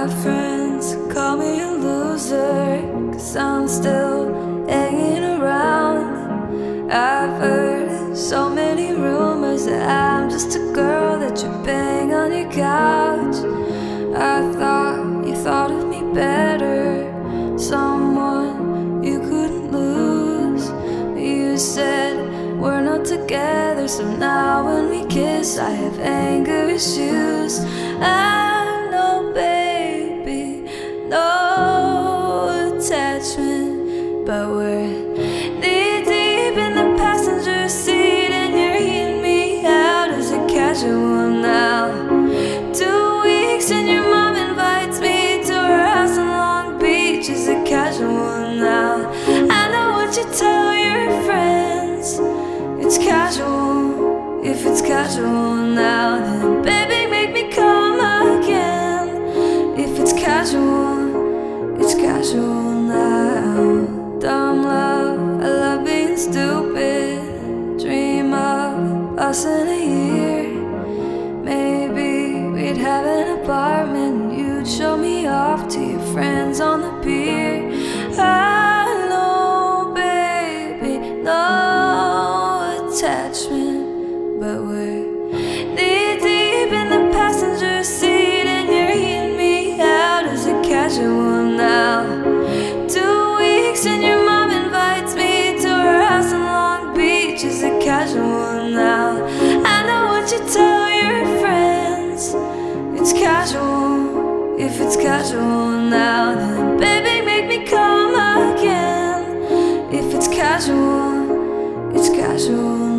My friends call me a loser, 'cause I'm still hanging around. I've heard so many rumors that I'm just a girl that you bang on your couch. I thought you thought of me better, someone you couldn't lose. You said we're not together, so now when we kiss I have anger issues. I know, baby, no attachment, but we're knee deep in the passenger seat, and you're eating me out as a casual now. 2 weeks and your mom invites me to her house in Long Beach as a casual now. I know what you tell your friends, it's casual. If it's casual now, then baby make me come again. If it's casual, it's casual now. Dumb love, I love being stupid. Dream of us in a year. Maybe we'd have an apartment and you'd show me off to your friends on the pier. I know, baby, no attachment, but we're knee deep in the passenger seat, and you're eating me out as a casual now. 2 weeks and your mom invites me to her house in Long Beach as a casual now. I know what you tell your friends, it's casual. If it's casual now, then baby make me come again. If it's casual, it's casual.